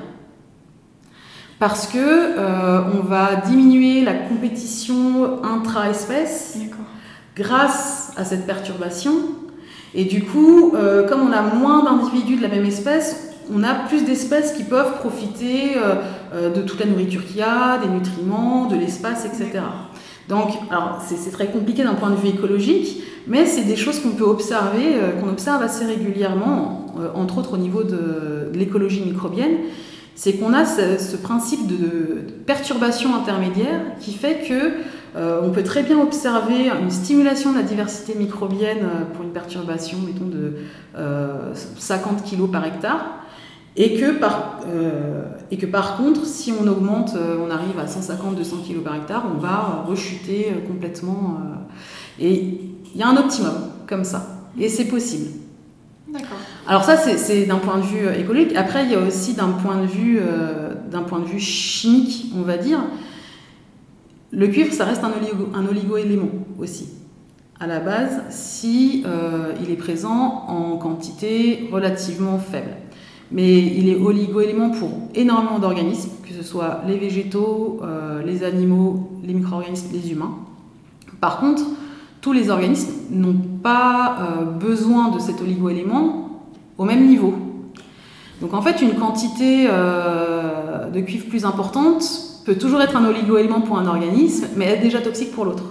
Parce que euh, on va diminuer la compétition intra-espèce grâce à cette perturbation. Et du coup, euh, comme on a moins d'individus de la même espèce, on a plus d'espèces qui peuvent profiter euh, euh, de toute la nourriture qu'il y a, des nutriments, de l'espace, et cetera. Donc, alors, c'est, c'est très compliqué d'un point de vue écologique, mais c'est des choses qu'on peut observer, euh, qu'on observe assez régulièrement, euh, entre autres au niveau de, de l'écologie microbienne. c'est qu'on a ce, ce principe de, de perturbation intermédiaire qui fait que euh, on peut très bien observer une stimulation de la diversité microbienne pour une perturbation, mettons, de euh, cinquante kilos par hectare, et que, par, euh, et que par contre, si on augmente, euh, on arrive à cent cinquante à deux cents kilos par hectare, on va rechuter euh, complètement. Euh, et il y a un optimum comme ça, et c'est possible. D'accord. Alors ça, c'est, c'est d'un point de vue écologique. Après, il y a aussi d'un point de vue, euh, d'un point de vue chimique, on va dire, le cuivre, ça reste un, oligo, un oligo-élément aussi. À la base, si euh, il est présent en quantité relativement faible. Mais il est oligo-élément pour énormément d'organismes, que ce soit les végétaux, euh, les animaux, les micro-organismes, les humains. Par contre, tous les organismes n'ont pas euh, besoin de cet oligo-élément au même niveau. Donc en fait, une quantité euh, de cuivre plus importante peut toujours être un oligo-élément pour un organisme, mais être déjà toxique pour l'autre.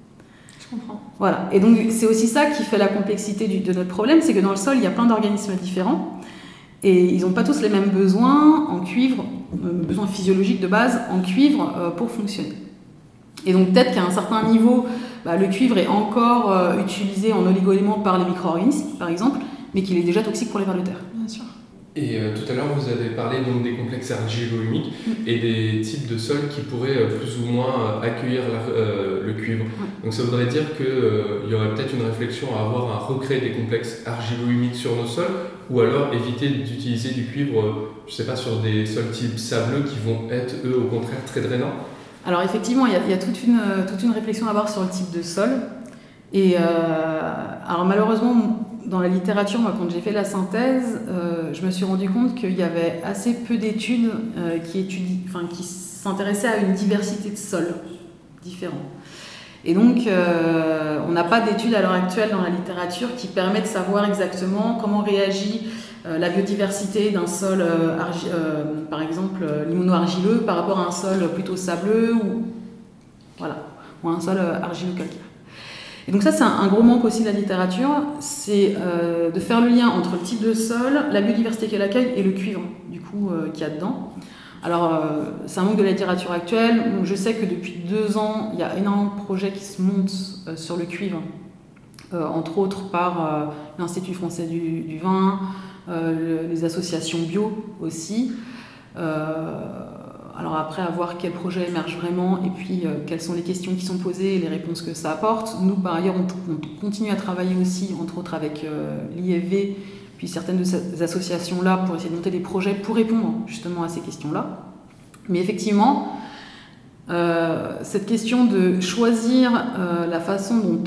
Je comprends. Voilà. Et donc c'est aussi ça qui fait la complexité du, de notre problème, c'est que dans le sol, il y a plein d'organismes différents, et ils n'ont pas tous les mêmes besoins en cuivre, euh, besoins physiologiques de base en cuivre euh, pour fonctionner. Et donc peut-être qu'à un certain niveau, bah, le cuivre est encore euh, utilisé en oligo-éléments par les micro-organismes, par exemple, mais qu'il est déjà toxique pour les vers de terre. Bien sûr. Et euh, tout à l'heure, vous avez parlé donc des complexes argilo-humiques mmh. et des types de sols qui pourraient euh, plus ou moins euh, accueillir la, euh, le cuivre. Mmh. Donc ça voudrait dire qu'il euh, y aurait peut-être une réflexion à avoir à recréer des complexes argilo-humiques sur nos sols, ou alors éviter d'utiliser du cuivre, euh, je ne sais pas, sur des sols type sableux qui vont être, eux, au contraire, très drainants. Alors effectivement, il y a, il y a toute, une, toute une réflexion à avoir sur le type de sol. Et euh, alors malheureusement, dans la littérature, moi, quand j'ai fait la synthèse, euh, je me suis rendu compte qu'il y avait assez peu d'études euh, qui, étudient, enfin, qui s'intéressaient à une diversité de sols différents. Et donc, euh, on n'a pas d'études à l'heure actuelle dans la littérature qui permettent de savoir exactement comment réagit euh, la biodiversité d'un sol, euh, argi- euh, par exemple, euh, limono-argileux par rapport à un sol plutôt sableux ou, voilà, ou un sol euh, argilo-calcaire. Et donc ça, c'est un, un gros manque aussi de la littérature, c'est euh, de faire le lien entre le type de sol, la biodiversité qu'elle accueille et le cuivre, du coup, euh, qu'il y a dedans. Alors, euh, c'est un manque de la littérature actuelle. Je sais que depuis deux ans, il y a énormément de projets qui se montent euh, sur le cuivre, euh, entre autres par euh, l'Institut français du, du vin, euh, le, les associations bio aussi. Euh, alors après, à voir quel projet émerge vraiment et puis euh, quelles sont les questions qui sont posées et les réponses que ça apporte. Nous, par ailleurs, on, on continue à travailler aussi, entre autres avec euh, l'I F V, puis certaines de ces associations-là, pour essayer de monter des projets pour répondre justement à ces questions-là. Mais effectivement, euh, cette question de choisir euh, la façon dont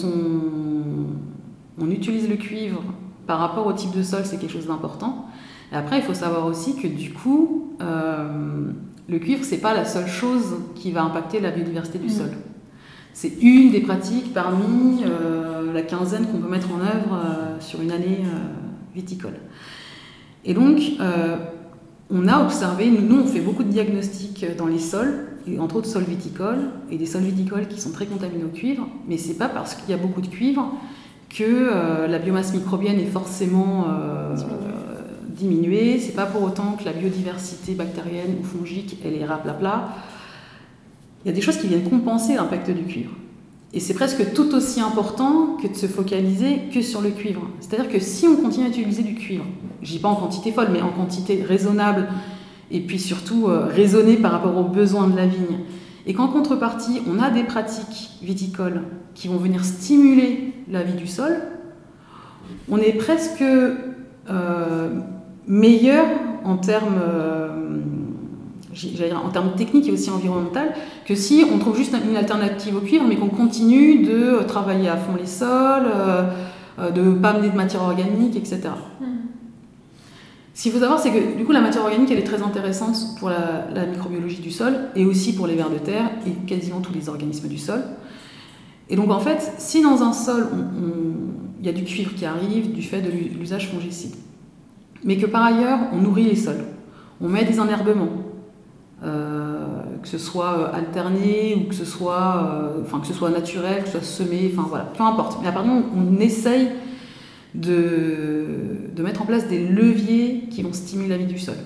on, on utilise le cuivre par rapport au type de sol, c'est quelque chose d'important. Et après, il faut savoir aussi que du coup, euh, le cuivre, c'est pas la seule chose qui va impacter la biodiversité du mmh. sol. C'est une des pratiques parmi euh, la quinzaine qu'on peut mettre en œuvre euh, sur une année euh, viticole. Et donc, euh, on a observé, nous on fait beaucoup de diagnostics dans les sols, et entre autres sols viticoles, et des sols viticoles qui sont très contaminés au cuivre, mais c'est pas parce qu'il y a beaucoup de cuivre que euh, la biomasse microbienne est forcément euh, diminuée, c'est pas pour autant que la biodiversité bactérienne ou fongique elle est raplapla. Il y a des choses qui viennent compenser l'impact du cuivre. Et c'est presque tout aussi important que de se focaliser que sur le cuivre. C'est-à-dire que si on continue à utiliser du cuivre, je dis pas en quantité folle, mais en quantité raisonnable, et puis surtout euh, raisonnée par rapport aux besoins de la vigne, et qu'en contrepartie, on a des pratiques viticoles qui vont venir stimuler la vie du sol, on est presque euh, meilleur en termes... Euh, j'allais dire, en termes techniques et aussi environnementaux, que si on trouve juste une alternative au cuivre, mais qu'on continue de travailler à fond les sols, euh, de ne pas amener de matière organique, et cetera. Mm. Ce qu'il faut savoir, c'est que du coup, la matière organique, elle est très intéressante pour la, la microbiologie du sol, et aussi pour les vers de terre, et quasiment tous les organismes du sol. Et donc, en fait, si dans un sol, il y a du cuivre qui arrive du fait de l'usage fongicide, mais que par ailleurs, on nourrit les sols, on met des enherbements, Euh, que ce soit alterné ou que ce soit, euh, enfin que ce soit naturel, que ce soit semé, enfin voilà, peu importe. Mais à partir du moment où on essaye de, de mettre en place des leviers qui vont stimuler la vie du sol.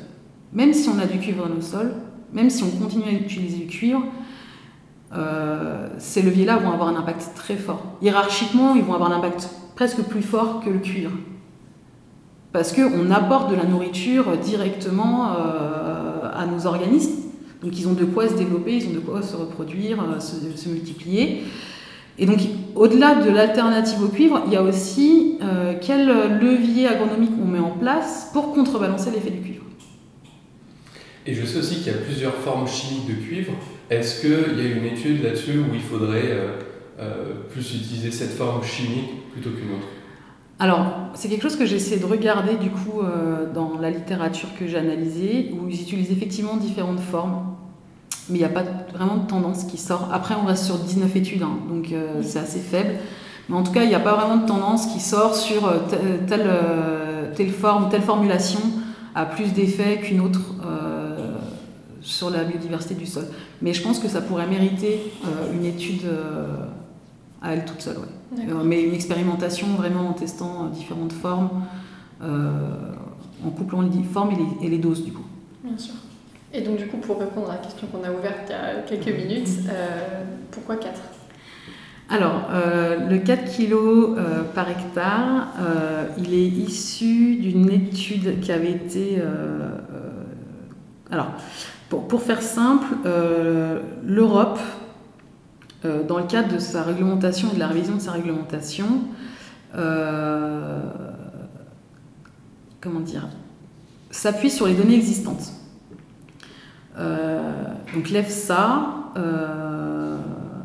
même si on a du cuivre dans nos sols, même si on continue à utiliser du cuivre, euh, ces leviers-là vont avoir un impact très fort. Hiérarchiquement, ils vont avoir un impact presque plus fort que le cuivre. Parce qu'on apporte de la nourriture directement euh, à nos organismes. Donc ils ont de quoi se développer, ils ont de quoi se reproduire, euh, se, se multiplier. Et donc, au-delà de l'alternative au cuivre, il y a aussi euh, quel levier agronomique on met en place pour contrebalancer l'effet du cuivre. Et je sais aussi qu'il y a plusieurs formes chimiques de cuivre. Est-ce qu'il y a une étude là-dessus où il faudrait euh, euh, plus utiliser cette forme chimique plutôt qu'une autre ? Alors, c'est quelque chose que j'ai essayé de regarder du coup euh, dans la littérature que j'ai analysée, où ils utilisent effectivement différentes formes. Mais il n'y a pas vraiment de tendance qui sort. Après, on reste sur dix-neuf études, hein, donc euh, c'est assez faible. Mais en tout cas, il n'y a pas vraiment de tendance qui sort sur euh, telle, euh, telle forme, telle formulation a plus d'effet qu'une autre euh, sur la biodiversité du sol. Mais je pense que ça pourrait mériter euh, une étude euh, à elle toute seule. Ouais. Euh, mais une expérimentation vraiment en testant différentes formes, euh, en couplant les formes et les, et les doses du coup. Bien sûr. Et donc du coup, pour répondre à la question qu'on a ouverte il y a quelques minutes, euh, pourquoi quatre ? Alors, euh, le quatre kilos euh, par hectare, euh, il est issu d'une étude qui avait été... Euh, euh, alors, pour, pour faire simple, euh, l'Europe, euh, dans le cadre de sa réglementation et de la révision de sa réglementation, euh, comment dire, s'appuie sur les données existantes. Euh, donc l'EFSA euh,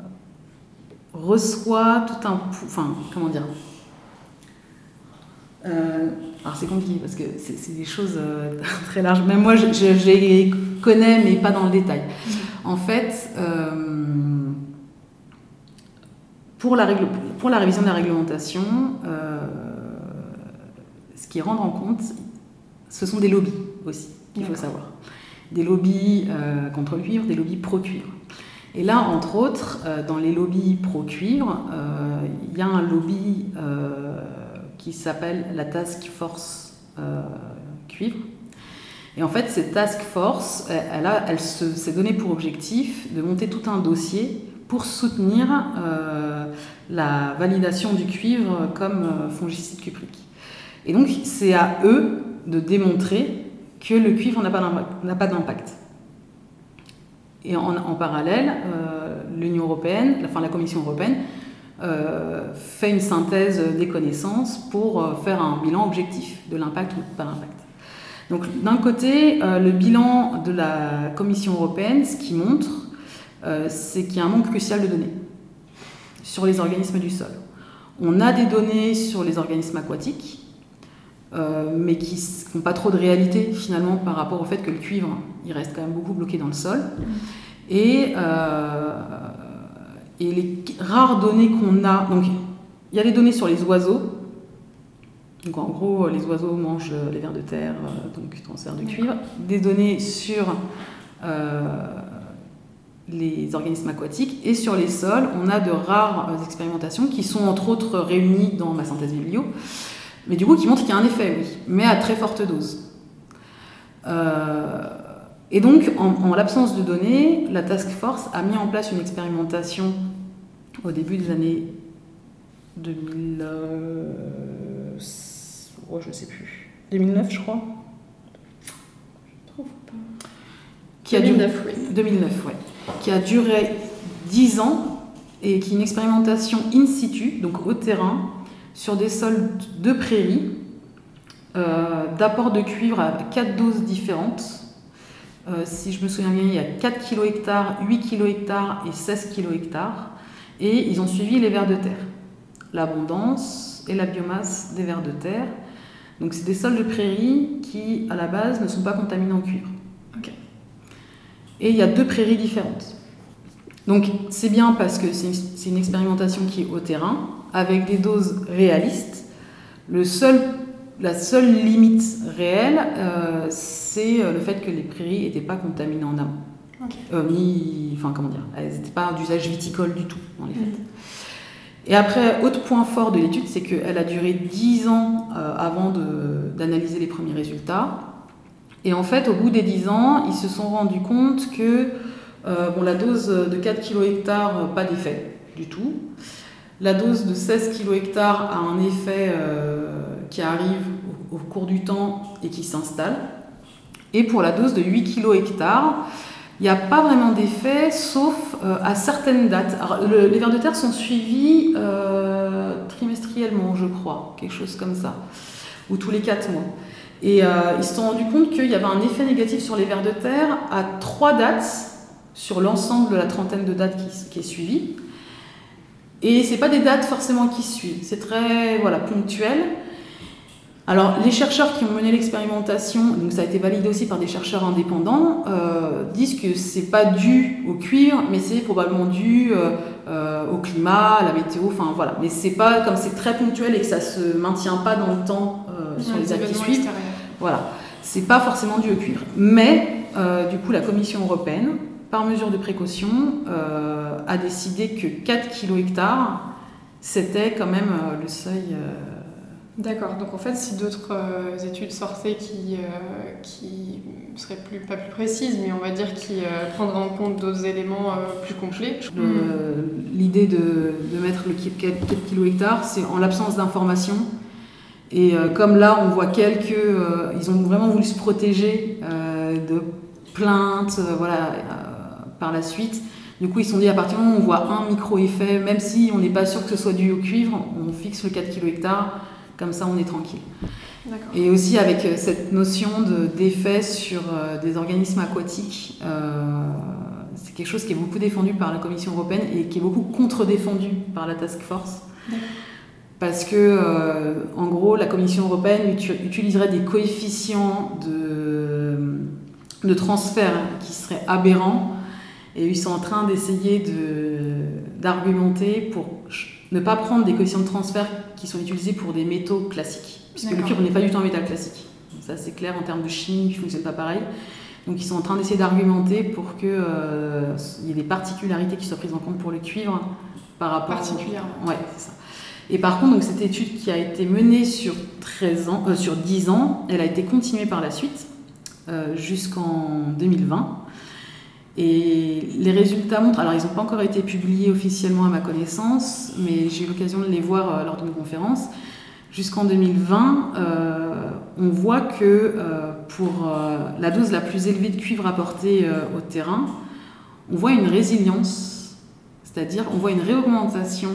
reçoit tout un... Enfin, comment dire euh, alors c'est compliqué parce que c'est, c'est des choses euh, très larges. Même moi, je, je, je les connais, mais pas dans le détail. En fait, euh, pour, la règle, pour la révision de la réglementation, euh, ce qui rentre en compte, ce sont des lobbies aussi, qu'il faut savoir. Des lobbies euh, contre le cuivre, des lobbies pro-cuivre. Et là, entre autres, euh, dans les lobbies pro-cuivre, euh, il y a un lobby euh, qui s'appelle la Task Force euh, Cuivre. Et en fait, cette Task Force, elle, elle, a, elle se, s'est donnée pour objectif de monter tout un dossier pour soutenir euh, la validation du cuivre comme euh, fongicide cuprique. Et donc, c'est à eux de démontrer que le cuivre n'a pas d'impact. N'a pas d'impact. Et en, en parallèle, euh, l'Union européenne, enfin la Commission européenne, euh, fait une synthèse des connaissances pour euh, faire un bilan objectif de l'impact ou pas l'impact. Donc d'un côté, euh, le bilan de la Commission européenne, ce qui montre, euh, c'est qu'il y a un manque crucial de données sur les organismes du sol. On a des données sur les organismes aquatiques, Euh, mais qui n'ont pas trop de réalité finalement par rapport au fait que le cuivre il reste quand même beaucoup bloqué dans le sol et, euh, et les rares données qu'on a, donc il y a les données sur les oiseaux, donc en gros les oiseaux mangent les vers de terre, donc transfert de cuivre, des données sur euh, les organismes aquatiques et sur les sols on a de rares expérimentations qui sont entre autres réunies dans ma synthèse biblio, mais du coup qui montre qu'il y a un effet, oui, mais à très forte dose. Euh, et donc, en, en l'absence de données, la Task Force a mis en place une expérimentation au début des années deux mille... Euh, oh, je ne sais plus. deux mille neuf, je crois. Je trouve pas. Qui a deux mille neuf, duré, oui. deux mille neuf, ouais. Qui a duré dix ans et qui est une expérimentation in situ, donc au terrain, sur des sols de prairies, euh, d'apport de cuivre à quatre doses différentes. Euh, si je me souviens bien, il y a quatre kilos hectares, huit kilos hectares et seize kilos hectares. Et ils ont suivi les vers de terre, l'abondance et la biomasse des vers de terre. Donc c'est des sols de prairies qui, à la base, ne sont pas contaminés en cuivre. Okay. Et il y a deux prairies différentes. Donc c'est bien parce que c'est une, c'est une expérimentation qui est au terrain, avec des doses réalistes. Le seul, la seule limite réelle, euh, c'est le fait que les prairies n'étaient pas contaminées en amont. Okay. Euh, ni, enfin comment dire, elles n'étaient pas d'usage viticole du tout dans les faits. Mmh. Et après, autre point fort de l'étude, c'est qu'elle a duré dix ans euh, avant de, d'analyser les premiers résultats. Et en fait, au bout des dix ans, ils se sont rendus compte que euh, bon, la dose de quatre kilos hectares, pas d'effet du tout. La dose de seize kilos hectares a un effet euh, qui arrive au, au cours du temps et qui s'installe. Et pour la dose de huit kilos hectares, il n'y a pas vraiment d'effet, sauf euh, à certaines dates. Alors, le, les vers de terre sont suivis euh, trimestriellement, je crois, quelque chose comme ça, ou tous les quatre mois. Et euh, ils se sont rendus compte qu'il y avait un effet négatif sur les vers de terre à trois dates sur l'ensemble de la trentaine de dates qui, qui est suivie. Et ce n'est pas des dates forcément qui suivent, c'est très voilà, ponctuel. Alors, les chercheurs qui ont mené l'expérimentation, donc ça a été validé aussi par des chercheurs indépendants, euh, disent que c'est pas dû au cuivre, mais c'est probablement dû euh, euh, au climat, à la météo, enfin voilà. Mais c'est pas comme c'est très ponctuel et que ça se maintient pas dans le temps euh, sur ouais, les dates qui suivent. Extérieurs. Voilà, c'est pas forcément dû au cuivre. Mais euh, du coup, la Commission européenne, par mesure de précaution, euh, a décidé que quatre kilos hectares, c'était quand même euh, le seuil. Euh, D'accord, donc en fait, si d'autres euh, études sortaient qui, euh, qui seraient plus, pas plus précises, mais on va dire qui euh, prendraient en compte d'autres éléments euh, plus complets. Le, l'idée de, de mettre le quatre kilos hectares, c'est en l'absence d'informations. Et euh, comme là, on voit quelques... Euh, ils ont vraiment voulu se protéger euh, de plaintes, euh, voilà, euh, par la suite. Du coup, ils se sont dit, à partir du moment où on voit un micro-effet, même si on n'est pas sûr que ce soit dû au cuivre, on fixe le quatre kilos hectares. Comme ça, on est tranquille. D'accord. Et aussi avec cette notion de, d'effet sur euh, des organismes aquatiques, euh, c'est quelque chose qui est beaucoup défendu par la Commission européenne et qui est beaucoup contre-défendu par la Task Force. D'accord. Parce que, euh, en gros, la Commission européenne utu- utiliserait des coefficients de, de transfert qui seraient aberrants. Et ils sont en train d'essayer de, d'argumenter pour ne pas prendre des coefficients de transfert qui sont utilisés pour des métaux classiques. Puisque D'accord. le cuivre n'est pas du tout un métal classique. Ça, c'est clair en termes de chimie, il ne fonctionne pas pareil. Donc, ils sont en train d'essayer d'argumenter pour qu'il euh, y ait des particularités qui soient prises en compte pour le cuivre par rapport... Particulièrement. Au... Ouais, c'est ça. Et par contre, donc, cette étude qui a été menée sur, treize ans, euh, sur dix ans, elle a été continuée par la suite euh, jusqu'en deux mille vingt. Et les résultats montrent, alors ils n'ont pas encore été publiés officiellement à ma connaissance, mais j'ai eu l'occasion de les voir euh, lors d'une conférence. Jusqu'en deux mille vingt, euh, on voit que euh, pour euh, la dose la plus élevée de cuivre apportée euh, au terrain, on voit une résilience, c'est-à-dire on voit une réaugmentation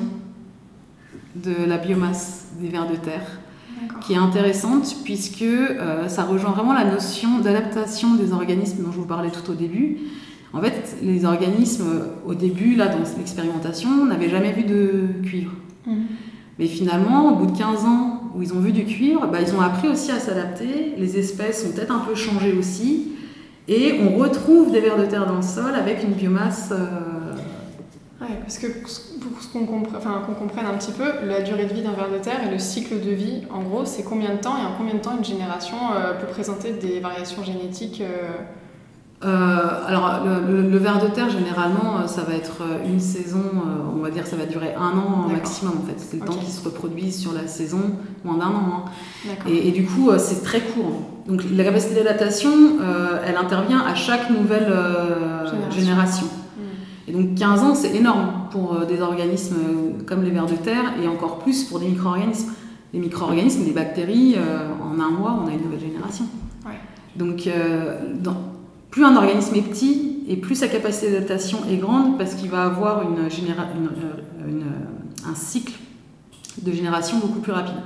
de la biomasse des vers de terre, D'accord. qui est intéressante puisque euh, ça rejoint vraiment la notion d'adaptation des organismes dont je vous parlais tout au début. En fait, les organismes, au début, là, dans l'expérimentation, n'avaient jamais vu de cuivre. Mmh. Mais finalement, au bout de quinze ans où ils ont vu du cuivre, bah, ils ont appris aussi à s'adapter. Les espèces ont peut-être un peu changé aussi. Et on retrouve des vers de terre dans le sol avec une biomasse... Euh... Ouais, parce que pour qu'on comprenne, enfin, qu'on comprenne un petit peu, la durée de vie d'un ver de terre et le cycle de vie, en gros, c'est combien de temps et en combien de temps une génération euh, peut présenter des variations génétiques euh... Euh, alors le, le, le ver de terre généralement ça va être une saison, euh, on va dire ça va durer un an D'accord. maximum en fait, c'est le okay. temps qu'ils se reproduisent sur la saison, moins d'un an hein. et, et du coup euh, c'est très court, donc la capacité d'adaptation euh, elle intervient à chaque nouvelle euh, génération, génération. Mmh. Et donc quinze ans c'est énorme pour euh, des organismes comme les vers de terre et encore plus pour des micro-organismes. Les micro-organismes, les bactéries, euh, en un mois on a une nouvelle génération. Ouais. Donc euh, dans plus un organisme est petit et plus sa capacité d'adaptation est grande parce qu'il va avoir une généra- une, une, un cycle de génération beaucoup plus rapide.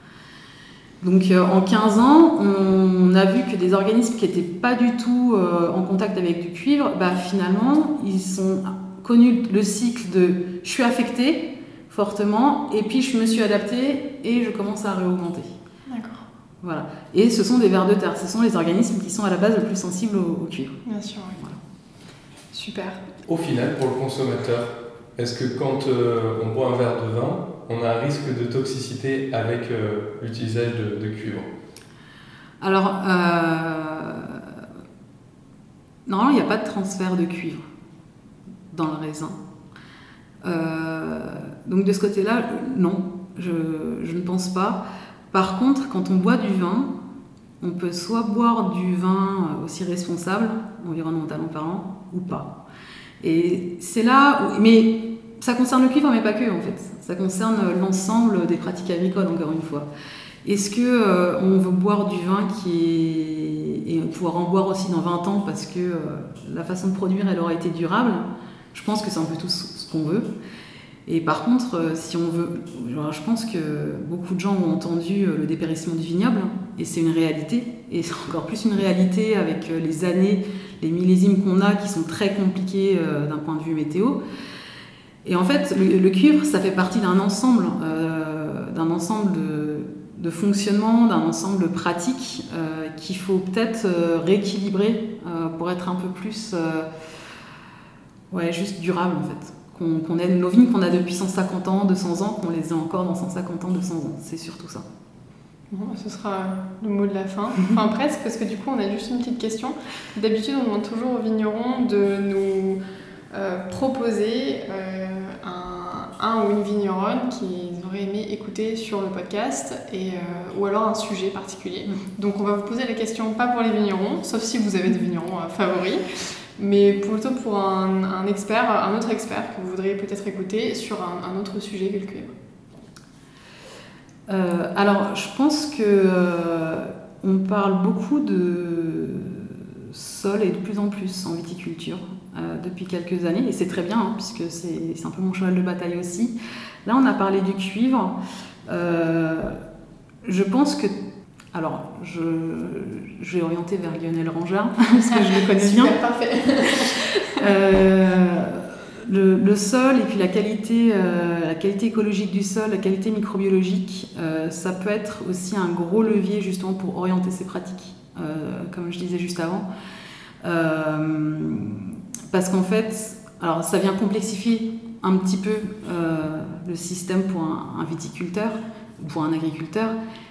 Donc euh, en quinze ans, on a vu que des organismes qui n'étaient pas du tout euh, en contact avec du cuivre, bah, finalement, ils ont connu le cycle de « je suis affecté fortement et puis je me suis adapté et je commence à réaugmenter ». Voilà. Et ce sont des vers de terre, ce sont les organismes qui sont à la base le plus sensibles au, au cuivre. Bien sûr, oui. Voilà. Super. Au final, pour le consommateur, est-ce que quand euh, on boit un verre de vin, on a un risque de toxicité avec euh, l'utilisation de, de cuivre ? Alors, euh... normalement, il n'y a pas de transfert de cuivre dans le raisin. Euh... Donc de ce côté-là, non, je, je ne pense pas. Par contre, quand on boit du vin, on peut soit boire du vin aussi responsable, environnementalement parlant, ou pas. Et c'est là où... Mais ça concerne le cuivre, mais pas que, en fait. Ça concerne l'ensemble des pratiques agricoles, encore une fois. Est-ce qu'on euh, veut boire du vin qui est... et pouvoir en boire aussi dans vingt ans parce que euh, la façon de produire, elle aura été durable? Je pense que c'est un peu tout ce qu'on veut. Et par contre, euh, si on veut... Genre, je pense que beaucoup de gens ont entendu euh, le dépérissement du vignoble, et c'est une réalité. Et c'est encore plus une réalité avec euh, les années, les millésimes qu'on a qui sont très compliqués euh, d'un point de vue météo. Et en fait, le, le cuivre, ça fait partie d'un ensemble, euh, d'un ensemble de, de fonctionnement, d'un ensemble pratique euh, qu'il faut peut-être euh, rééquilibrer euh, pour être un peu plus, euh, ouais, juste durable en fait. Qu'on, qu'on ait nos vignes qu'on a depuis cent cinquante ans, deux cents ans, qu'on les ait encore dans cent cinquante ans, deux cents ans. C'est surtout ça. Bon, ce sera le mot de la fin. Enfin presque, parce que du coup, on a juste une petite question. D'habitude, on demande toujours aux vignerons de nous euh, proposer euh, un, un ou une vigneronne qu'ils auraient aimé écouter sur le podcast, et, euh, ou alors un sujet particulier. Donc on va vous poser la question, pas pour les vignerons, sauf si vous avez des vignerons euh, favoris, mais plutôt pour un, un expert, un autre expert que vous voudriez peut-être écouter sur un, un autre sujet que le cuivre. Euh, alors, je pense que euh, on parle beaucoup de sol et de plus en plus en viticulture euh, depuis quelques années, et c'est très bien, hein, puisque c'est, c'est un peu mon cheval de bataille aussi. Là, on a parlé du cuivre. Euh, je pense que... Alors, je, je vais orienter vers Lionel Rangard, parce que je le connais bien. Super, parfait. euh, le, le sol et puis la qualité, euh, la qualité écologique du sol, la qualité microbiologique, euh, ça peut être aussi un gros levier justement pour orienter ces pratiques, euh, comme je disais juste avant. Euh, parce qu'en fait, alors ça vient complexifier un petit peu euh, le système pour un, un viticulteur ou pour un agriculteur,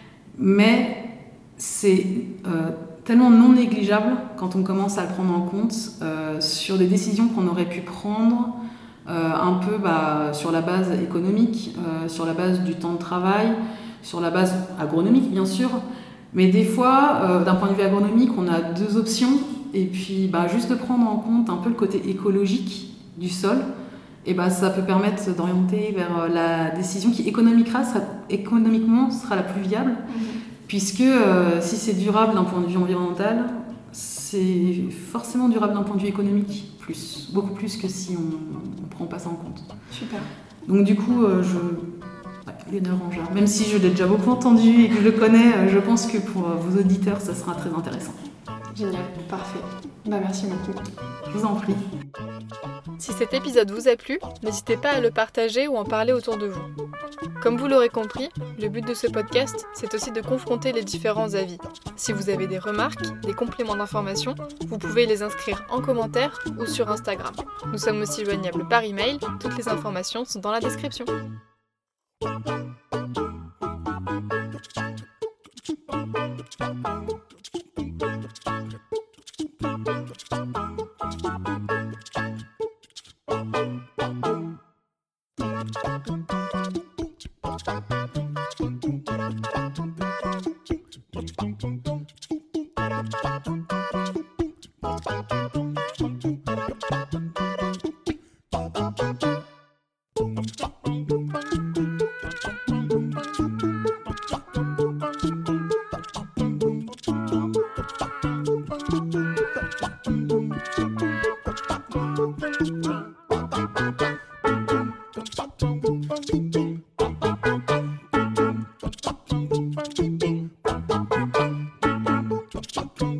mais c'est euh, tellement non négligeable quand on commence à le prendre en compte euh, sur des décisions qu'on aurait pu prendre euh, un peu bah, sur la base économique, euh, sur la base du temps de travail, sur la base agronomique bien sûr, mais des fois euh, d'un point de vue agronomique on a deux options, et puis bah, juste de prendre en compte un peu le côté écologique du sol, et bah, ça peut permettre d'orienter vers la décision qui économiquement sera, économiquement sera la plus viable. Mmh. Puisque euh, si c'est durable d'un point de vue environnemental, c'est forcément durable d'un point de vue économique, plus, beaucoup plus que si on ne prend pas ça en compte. Super. Donc du coup, euh, je... Ouais, Lionel Rangard, même si je l'ai déjà beaucoup entendu et que je le connais, euh, je pense que pour euh, vos auditeurs, ça sera très intéressant. Génial, parfait. Bah, merci beaucoup. Je vous en prie. Si cet épisode vous a plu, n'hésitez pas à le partager ou en parler autour de vous. Comme vous l'aurez compris, le but de ce podcast, c'est aussi de confronter les différents avis. Si vous avez des remarques, des compléments d'information, vous pouvez les inscrire en commentaire ou sur Instagram. Nous sommes aussi joignables par email, toutes les informations sont dans la description. Bum, bum.